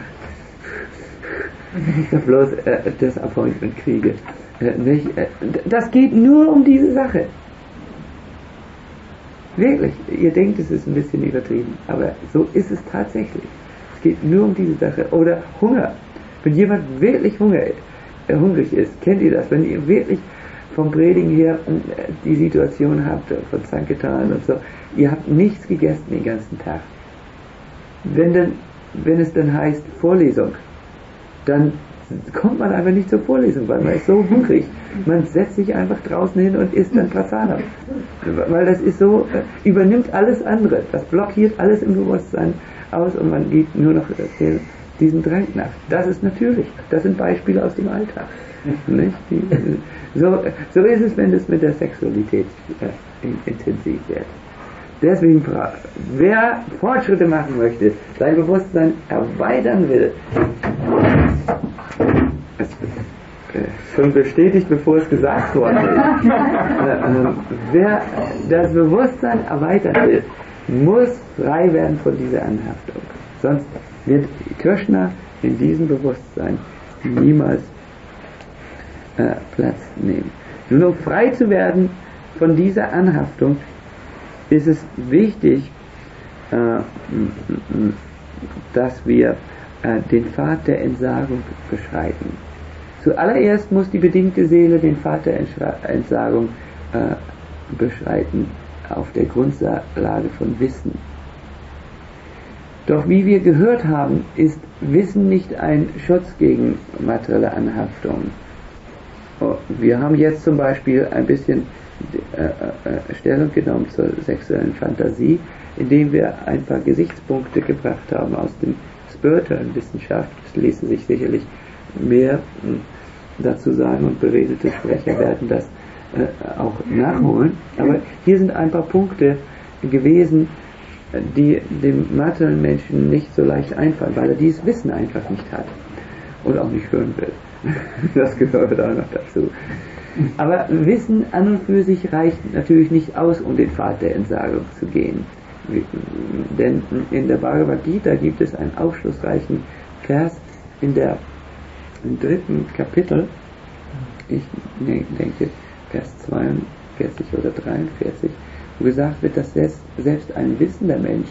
[SPEAKER 1] Ich bloß das Appointment kriege. Das geht nur um diese Sache. Wirklich, ihr denkt, es ist ein bisschen übertrieben, aber so ist es tatsächlich. Es geht nur um diese Sache. Oder Hunger. Wenn jemand wirklich hungrig ist, kennt ihr das? Wenn ihr wirklich vom Predigen her die Situation habt, von Zanketal und so, ihr habt nichts gegessen den ganzen Tag. Wenn es dann heißt Vorlesung, dann kommt man einfach nicht zur Vorlesung, weil man ist so hungrig. Man setzt sich einfach draußen hin und isst dann Prasadam. Weil das ist so, übernimmt alles andere. Das blockiert alles im Bewusstsein aus und man geht nur noch diesen Drang nach. Das ist natürlich. Das sind Beispiele aus dem Alltag. Nicht? So ist es, wenn es mit der Sexualität intensiv wird. Deswegen, wer Fortschritte machen möchte, sein Bewusstsein erweitern will, schon bestätigt, bevor es gesagt worden ist. Wer das Bewusstsein erweitern will, muss frei werden von dieser Anhaftung. Sonst wird Krishna in diesem Bewusstsein niemals Platz nehmen. Nur um frei zu werden von dieser Anhaftung, ist es wichtig, dass wir den Pfad der Entsagung beschreiten. Zuallererst muss die bedingte Seele den Pfad der Entsagung beschreiten auf der Grundlage von Wissen. Doch wie wir gehört haben, ist Wissen nicht ein Schutz gegen materielle Anhaftung. Wir haben jetzt zum Beispiel ein bisschen Stellung genommen zur sexuellen Fantasie, indem wir ein paar Gesichtspunkte gebracht haben aus dem spirituellen Wissenschaft. Es ließe sich sicherlich mehr dazu sagen und beredete Sprecher werden das auch nachholen. Aber hier sind ein paar Punkte gewesen, die dem materiellen Menschen nicht so leicht einfallen, weil er dieses Wissen einfach nicht hat und auch nicht hören will. Das gehört auch noch dazu. Aber Wissen an und für sich reicht natürlich nicht aus, um den Pfad der Entsagung zu gehen. Denn in der Bhagavad Gita gibt es einen aufschlussreichen Vers im 3. Kapitel, ich denke Vers 42 oder 43, wo gesagt wird, dass selbst ein wissender Mensch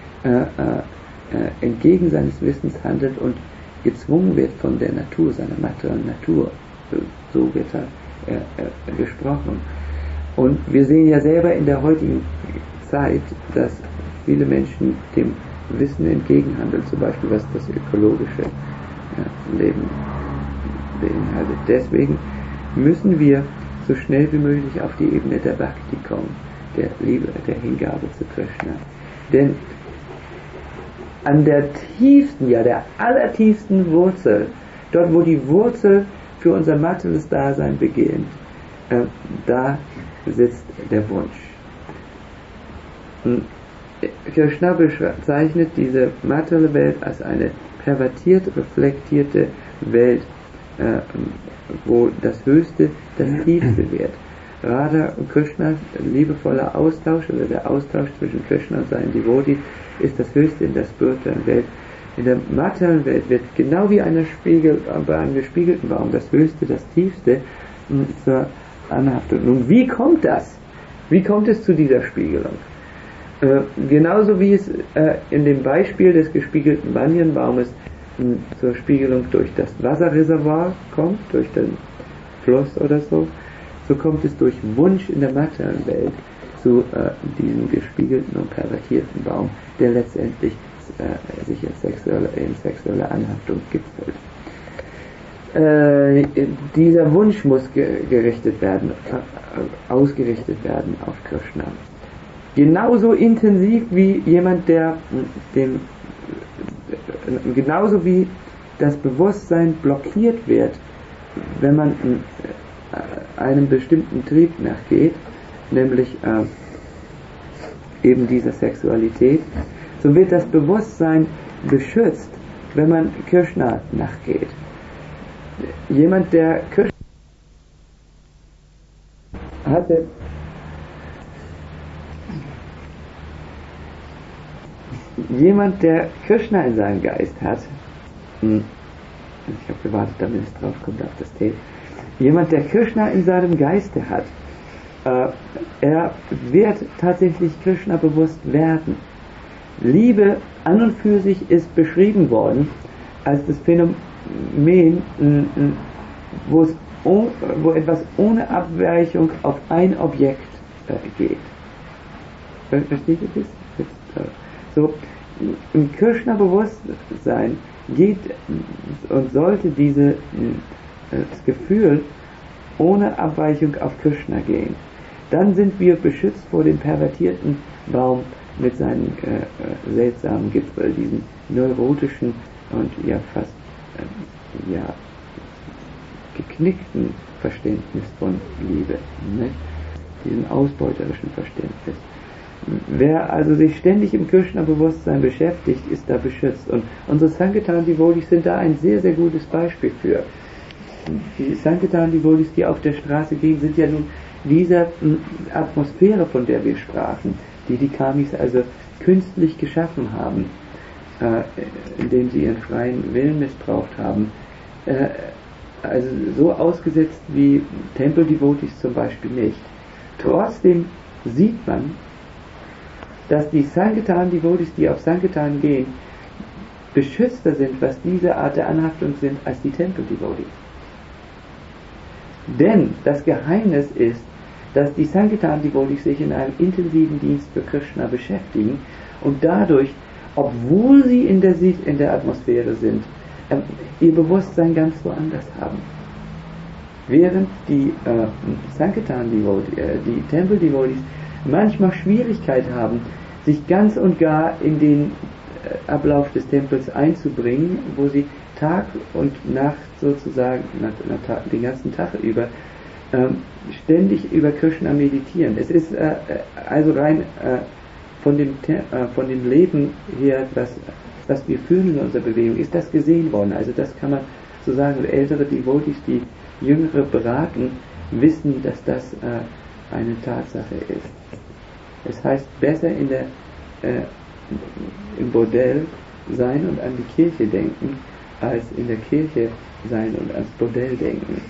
[SPEAKER 1] entgegen seines Wissens handelt und gezwungen wird von der Natur, seiner materiellen Natur. So wird gesprochen. Und wir sehen ja selber in der heutigen Zeit, dass viele Menschen dem Wissen entgegenhandeln, zum Beispiel was das ökologische Leben beinhaltet. Deswegen müssen wir so schnell wie möglich auf die Ebene der Bhakti kommen, der Liebe, der Hingabe zu Krishna. Denn an der tiefsten, ja der allertiefsten Wurzel, dort wo die Wurzel für unser materielles Dasein beginnt, da sitzt der Wunsch. Krishna bezeichnet diese materielle Welt als eine pervertiert reflektierte Welt, wo das Höchste das Tiefste wird. Radha und Krishnas liebevoller Austausch oder der Austausch zwischen Krishna und seinen Devotees ist das Höchste in der spirituellen Welt. In der materiellen Welt wird genau wie bei einem gespiegelten Baum das Höchste, das Tiefste zur Anhaftung. Nun, wie kommt das? Wie kommt es zu dieser Spiegelung? Genauso wie es in dem Beispiel des gespiegelten Banyanbaumes zur Spiegelung durch das Wasserreservoir kommt, durch den Fluss oder so kommt es durch Wunsch in der materiellen Welt zu diesem gespiegelten und pervertierten Baum, der letztendlich sich in sexuelle Anhaftung gipfelt. Dieser Wunsch muss ausgerichtet werden auf Krishna. Genauso intensiv wie genauso wie das Bewusstsein blockiert wird, wenn man einem bestimmten Trieb nachgeht, nämlich eben dieser Sexualität, so wird das Bewusstsein beschützt, wenn man Krishna nachgeht. Jemand, der Krishna hatte, jemand, der Krishna in seinem Geist hat, ich habe gewartet, damit es drauf kommt auf das Tape, jemand, der Krishna in seinem Geiste hat, er wird tatsächlich Krishna bewusst werden. Liebe an und für sich ist beschrieben worden als das Phänomen, wo etwas ohne Abweichung auf ein Objekt geht. Versteht ihr das? So, im Krishna-Bewusstsein geht und sollte das Gefühl ohne Abweichung auf Krishna gehen. Dann sind wir beschützt vor dem pervertierten Baum mit seinem seltsamen Gipfel, diesem neurotischen und ja fast geknickten Verständnis von Liebe, nicht? Diesem ausbeuterischen Verständnis. Wer also sich ständig im Krishna-Bewusstsein beschäftigt, ist da beschützt. Und unsere Sankirtan-Devotees sind da ein sehr, sehr gutes Beispiel für. Die Sankirtan-Devotees, die auf der Straße gehen, sind ja nun dieser Atmosphäre, von der wir sprachen, die Kamis also künstlich geschaffen haben, indem sie ihren freien Willen missbraucht haben, also so ausgesetzt wie Tempel-Devotees zum Beispiel nicht. Trotzdem sieht man, dass die Sankirtan-Devotees, die auf Sankirtan gehen, beschützter sind, was diese Art der Anhaftung sind, als die Tempel-Devotees. Denn das Geheimnis ist, dass die Sankirtan-Devotees sich in einem intensiven Dienst für Krishna beschäftigen und dadurch, obwohl sie in der Atmosphäre sind, ihr Bewusstsein ganz woanders haben. Während die Sankirtan-Devotees, die Tempel-Devotees, manchmal Schwierigkeit haben, sich ganz und gar in den Ablauf des Tempels einzubringen, wo sie Tag und Nacht sozusagen, den ganzen Tag über, ständig über Krishna meditieren. Es ist also rein von dem Leben her, was wir fühlen in unserer Bewegung, ist das gesehen worden. Also das kann man so sagen, ältere Devotees, die Jüngere beraten, wissen, dass das eine Tatsache ist. Es heißt, besser im Bordell sein und an die Kirche denken, als in der Kirche sein und ans Bordell denken.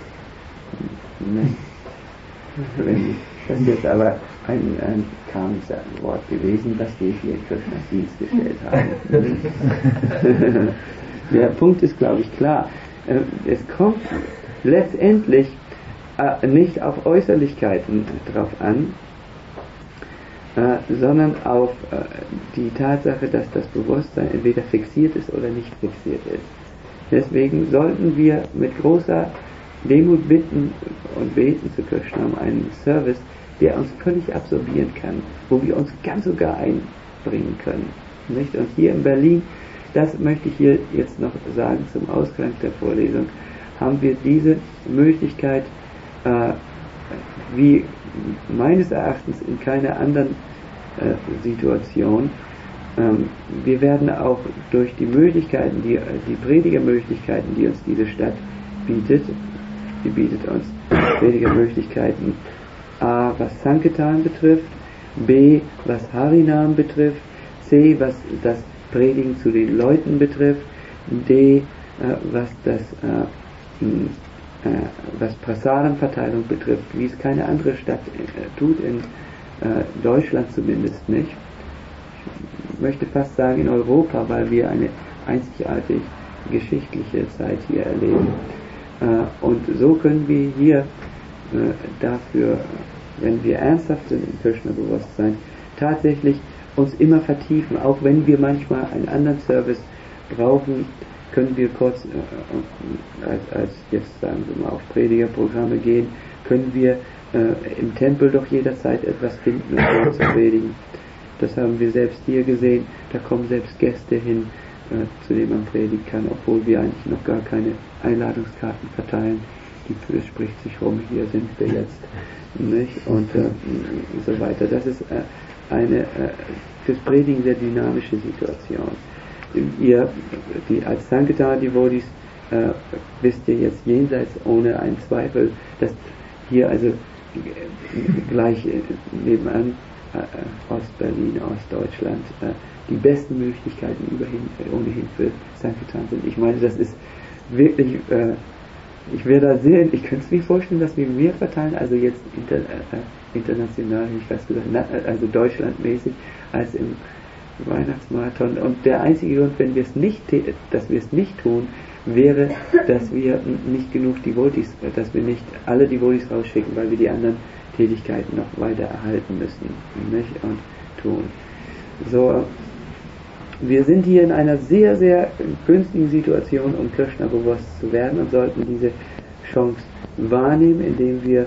[SPEAKER 1] Das ist jetzt aber ein Kamischer-Wort gewesen, das wir hier in Krishnas Dienst gestellt haben. Der Punkt ist, glaube ich, klar. Es kommt letztendlich nicht auf Äußerlichkeiten drauf an, sondern auf die Tatsache, dass das Bewusstsein entweder fixiert ist oder nicht fixiert ist. Deswegen sollten wir mit großer Demut bitten und beten zu Krishna um einen Service, der uns völlig absorbieren kann, wo wir uns ganz sogar einbringen können. Nicht? Und hier in Berlin, das möchte ich hier jetzt noch sagen zum Ausgang der Vorlesung, haben wir diese Möglichkeit, wie meines Erachtens in keiner anderen Situation. Wir werden auch durch die Möglichkeiten, die Predigermöglichkeiten, die uns diese Stadt bietet, die bietet uns Predigermöglichkeiten, A, was Sankirtan betrifft, B, was Harinam betrifft, C, was das Predigen zu den Leuten betrifft, D, was Prasaram-Verteilung betrifft, wie es keine andere Stadt tut, in Deutschland zumindest nicht. Ich möchte fast sagen in Europa, weil wir eine einzigartig geschichtliche Zeit hier erleben. Und so können wir hier dafür, wenn wir ernsthaft sind im Krishna-Bewusstsein, tatsächlich uns immer vertiefen, auch wenn wir manchmal einen anderen Service brauchen, können wir kurz, als jetzt sagen wir mal auf Predigerprogramme gehen, können wir im Tempel doch jederzeit etwas finden, um dort zu predigen. Das haben wir selbst hier gesehen, da kommen selbst Gäste hin, zu denen man predigen kann, obwohl wir eigentlich noch gar keine Einladungskarten verteilen. Es spricht sich rum, hier sind wir jetzt, nicht? Und so weiter. Das ist eine fürs Predigen sehr dynamische Situation. Ihr, die als Sankirtan-Devotees, wisst ihr jetzt jenseits ohne einen Zweifel, dass hier also gleich nebenan Ostberlin, Ostdeutschland die besten Möglichkeiten ohnehin für Sankirtan sind. Ich meine, das ist wirklich, ich wäre da sehr, ich könnte es mir vorstellen, dass wir mehr verteilen, also jetzt international, ich weiß gesagt, also deutschlandmäßig, als im Weihnachtsmarathon. Und der einzige Grund, wenn wir es nicht, dass wir es nicht tun, wäre, dass wir nicht genug Devotees, dass wir nicht alle Devotees rausschicken, weil wir die anderen Tätigkeiten noch weiter erhalten müssen, nicht? Und tun. So, wir sind hier in einer sehr, sehr günstigen Situation, um Krishna bewusst zu werden, und sollten diese Chance wahrnehmen, indem wir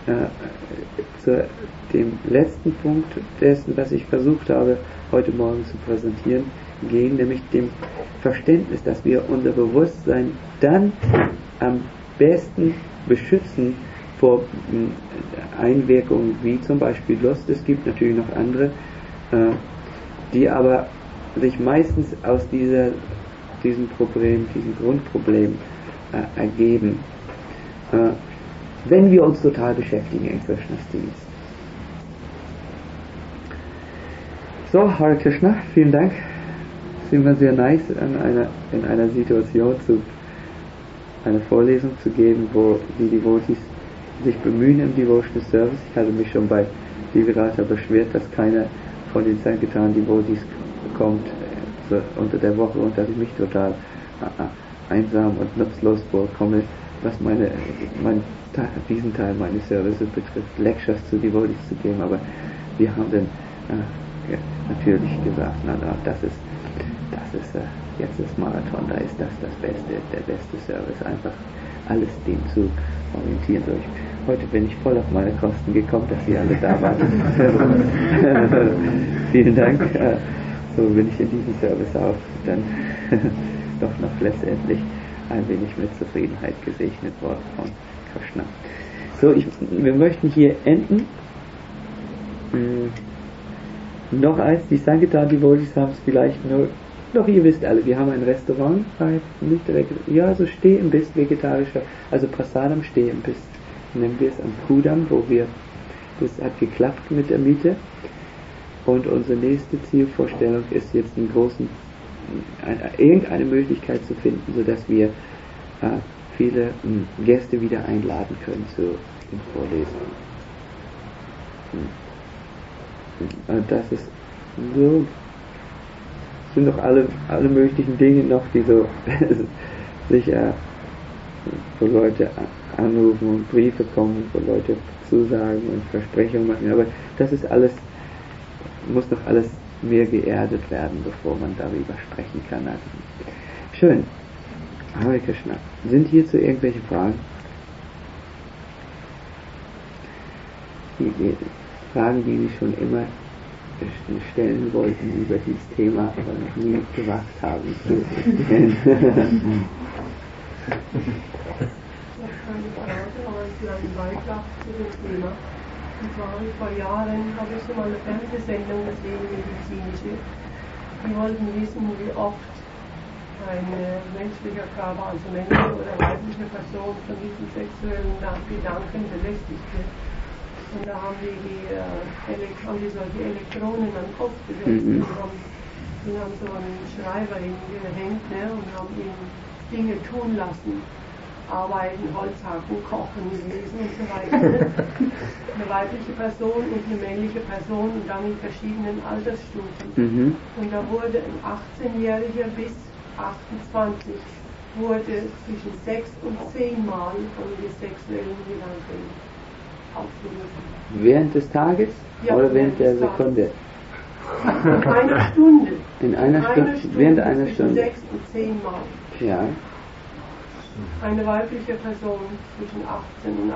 [SPEAKER 1] zu dem letzten Punkt dessen, was ich versucht habe, heute Morgen zu präsentieren, gehen, nämlich dem Verständnis, dass wir unser Bewusstsein dann am besten beschützen vor Einwirkungen wie zum Beispiel Lust. Es gibt natürlich noch andere, die aber sich meistens aus diesem Grundproblem ergeben, wenn wir uns total beschäftigen in Krishnas Dienst. So, Hare Krishna, vielen Dank. Es ist immer sehr nice, in einer Situation eine Vorlesung zu geben, wo die Devotees sich bemühen im Devotional Service. Ich hatte mich schon bei Divirata beschwert, dass keiner von den Sankirtan Devotees kommt unter der Woche, und dass ich mich total einsam und nutzlos vorkomme, was diesen Teil meines Services betrifft, Lectures zu Devotees zu geben. Aber wir haben dann natürlich gesagt, das ist jetzt das Marathon, da ist das der beste Service, einfach alles dem zu orientieren. So, heute bin ich voll auf meine Kosten gekommen, dass Sie alle da waren. Vielen Dank. So bin ich in diesem Service auch dann doch noch letztendlich ein wenig mit Zufriedenheit gesegnet worden von Krishna. So, wir möchten hier enden. Noch eins, die Sankirtan Devotees haben es vielleicht nur, doch ihr wisst alle, wir haben ein Restaurant, nicht direkt, ja, so Steh-Imbiss, vegetarischer, also Prasadam Steh-Imbiss, nennen wir es am Kudam, das hat geklappt mit der Miete, und unsere nächste Zielvorstellung ist jetzt irgendeine Möglichkeit zu finden, sodass wir viele Gäste wieder einladen können zu den Vorlesungen. Das ist so, sind doch alle möglichen Dinge noch, die so sich wo Leute anrufen und Briefe kommen, wo Leute Zusagen und Versprechungen machen, aber das ist alles, muss doch alles mehr geerdet werden, bevor man darüber sprechen kann. Also, schön. Hare Krishna. Sind hierzu irgendwelche Fragen? Fragen, die Sie schon immer stellen wollten über dieses Thema, aber noch nie gewagt haben zu stellen.
[SPEAKER 2] Ich habe keine Frage, aber ich habe einen Beitrag zu dem Thema. Das war vor Jahren, habe ich schon mal eine Fernsehsendung gesehen, medizinische. Die wollten wissen, wie oft ein menschlicher Körper, also männliche oder weibliche Person von diesen sexuellen Gedanken belästigt wird. Und da haben die solche Elektronen am Kopf gesetzt. Die haben so einen Schreiber hingehängt, ne, und haben ihm Dinge tun lassen. Arbeiten, Holzhacken, Kochen, Lesen und so weiter. Eine weibliche Person und eine männliche Person und dann in verschiedenen Altersstufen. Und da wurde ein 18-Jähriger bis 28 wurde zwischen 6 und 10 Mal von den sexuellen Gedanken aufgerufen.
[SPEAKER 1] Während des Tages?
[SPEAKER 2] Ja,
[SPEAKER 1] oder während der Sekunde?
[SPEAKER 2] In einer Stunde.
[SPEAKER 1] In einer Stunde? Während einer Stunde?
[SPEAKER 2] 6 und 10 Mal.
[SPEAKER 1] Ja.
[SPEAKER 2] Eine weibliche Person zwischen 18 und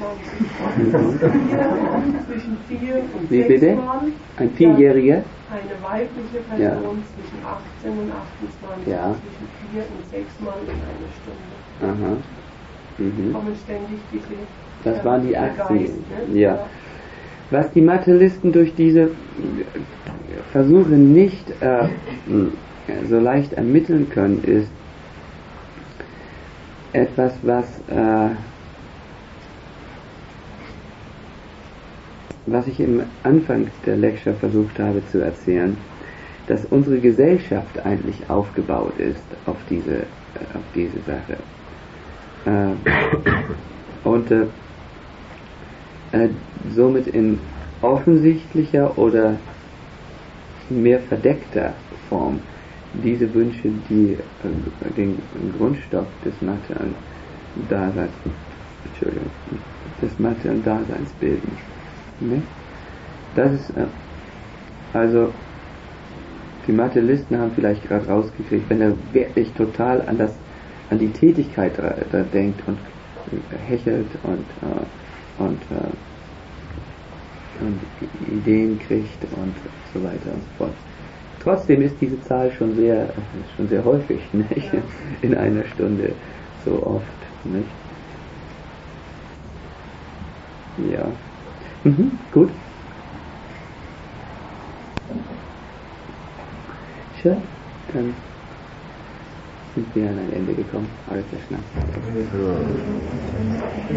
[SPEAKER 2] 28. Zwischen 4 und 6 Mal.
[SPEAKER 1] Ein Vierjähriger?
[SPEAKER 2] Eine weibliche Person zwischen 18 und 28. Zwischen 4 und 6 Mal in einer Stunde.
[SPEAKER 1] Aha.
[SPEAKER 2] Kommen ständig diese.
[SPEAKER 1] Das waren die 18.
[SPEAKER 2] Geist, ne?
[SPEAKER 1] Ja. Was die Materialisten durch diese Versuche nicht so leicht ermitteln können, ist etwas, was ich im Anfang der Lecture versucht habe zu erzählen, dass unsere Gesellschaft eigentlich aufgebaut ist auf diese Sache. Und somit in offensichtlicher oder mehr verdeckter Form diese Wünsche, die den Grundstoff des materiellen Daseins bilden. Ne? Das ist also, die Materialisten haben vielleicht gerade rausgekriegt, wenn er wirklich total an die Tätigkeit da denkt und hechelt und Ideen kriegt und so weiter und so fort. Trotzdem ist diese Zahl schon sehr häufig, nicht? Ja. In einer Stunde so oft, nicht? Ja. Gut. Schön, dann sind wir an ein Ende gekommen. Alles sehr schnell.